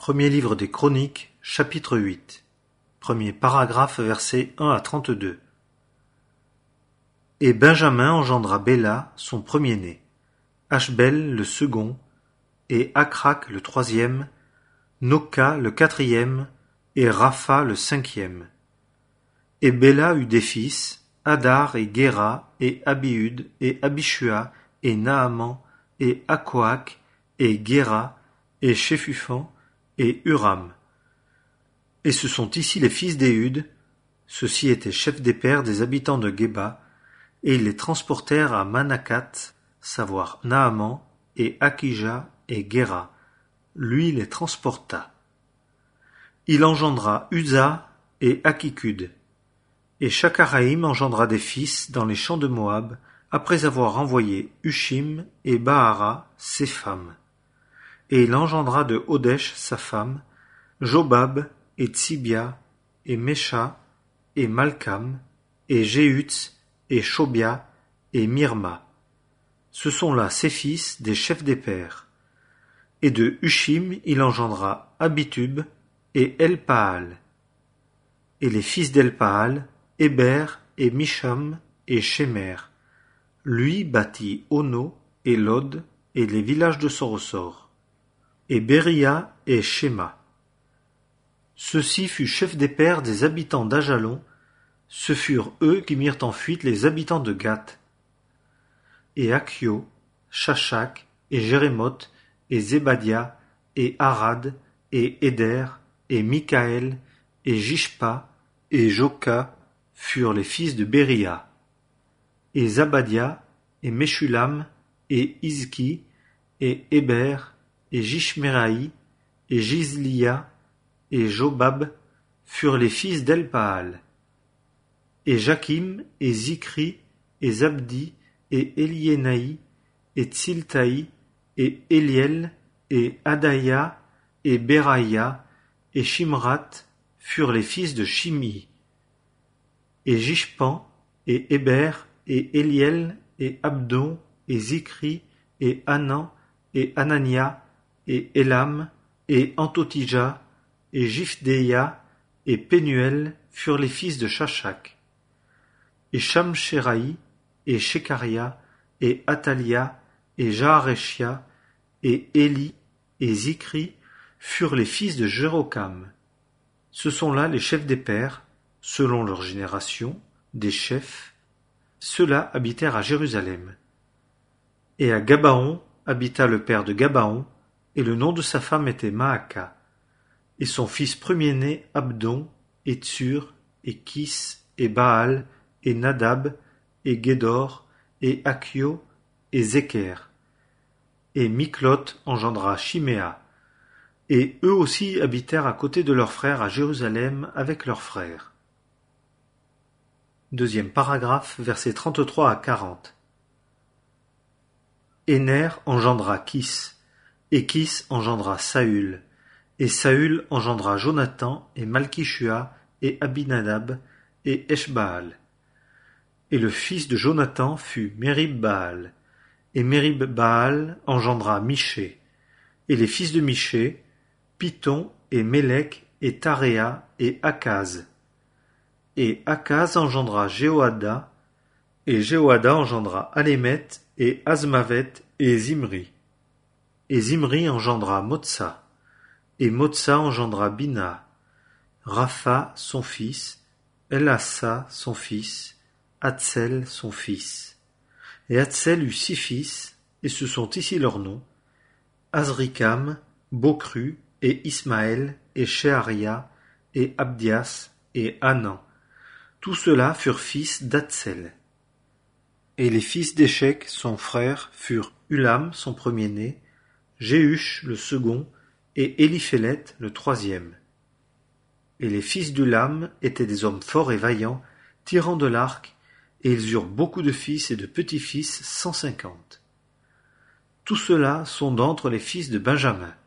Premier livre des Chroniques, chapitre 8. Premier paragraphe, versets 1 à 32. Et Benjamin engendra Béla, son premier-né, Ashbel le second, et Akrak le troisième, Noka le quatrième, et Rapha le cinquième. Et Béla eut des fils, Hadar et Guéra, et Abihud, et Abishua, et Naaman, et Akoak, et Guéra, et Shéphupan, et Huram. Et ce sont ici les fils d'Éhud, ceux-ci étaient chefs des pères des habitants de Géba, et ils les transportèrent à Manakat, savoir Naaman, et Akija, et Guéra. Lui les transporta. Il engendra Uza et Akikud. Et Shakaraïm engendra des fils dans les champs de Moab, après avoir envoyé Hushim et Bahara, ses femmes. Et il engendra de Hodesh sa femme, Jobab, et Tsibia, et Mesha, et Malkam, et Jéhutz, et Shobia, et Mirma. Ce sont là ses fils des chefs des pères. Et de Hushim il engendra Abitub, et Elpaal. Et les fils d'Elpaal, Héber, et Misham, et Shemer. Lui bâtit Ono, et Lod, et les villages de son ressort. Et Béria et Shéma. Ceux-ci furent chefs des pères des habitants d'Ajalon, ce furent eux qui mirent en fuite les habitants de Gath. Et Akio, Shashak, et Jérémoth, et Zébadia, et Arad, et Éder, et Mikaël, et Jishpa, et Joka furent les fils de Béria. Et Zabadia, et Meshulam, et Izki, et Héber, et Jishmeraï, et Jizlia, et Jobab furent les fils d'Elpaal. Et Jakim, et Zikri, et Zabdi, et Eliénaï, et Tsiltaï, et Eliel, et Adaya, et Beraïa, et Shimrat furent les fils de Shimi. Et Jishpan, et Héber, et Eliel, et Abdon, et Zikri, et Anan, et Anania, et Elam, et Antotija, et Jiphdéia, et Pénuel furent les fils de Shashak. Et Shamsheraï, et Shekaria, et Atalia, et Jahareshia, et Éli, et Zikri furent les fils de Jérokam. Ce sont là les chefs des pères, selon leur génération, des chefs. Ceux-là habitèrent à Jérusalem. Et à Gabaon habita le père de Gabaon, et le nom de sa femme était Maaka. Et son fils premier-né Abdon, et Tsur, et Kis, et Baal, et Nadab, et Gédor, et Akio, et Zéker. Et Miklot engendra Shiméa. Et eux aussi habitèrent à côté de leurs frères à Jérusalem avec leurs frères. Deuxième paragraphe, versets 33 à 40. Éner engendra Kis, et Kis engendra Saül, et Saül engendra Jonathan, et Malkishua, et Abinadab, et Eshbaal. Et le fils de Jonathan fut Merib-Baal, et Merib-Baal engendra Miché. Et les fils de Miché, Python, et Mélec, et Taréa, et Akaz. Et Akaz engendra Jéhoada, et Jéhoada engendra Alémet, et Azmavet, et Zimri. Et Zimri engendra Motsa, et Motsa engendra Bina, Rapha son fils, Elassa son fils, Hatsel son fils. Et Hatsel eut 6 fils, et ce sont ici leurs noms, Azrikam, Bokru, et Ismaël, et Sheharia, et Abdias, et Hanan. Tous ceux-là furent fils d'Hatsel. Et les fils d'Échec, son frère, furent Ulam, son premier-né, Jéhush, le second, et Éliphélet, le troisième. Et les fils d'Ulam étaient des hommes forts et vaillants, tirant de l'arc, et ils eurent beaucoup de fils et de petits-fils, 150. Tous ceux-là sont d'entre les fils de Benjamin.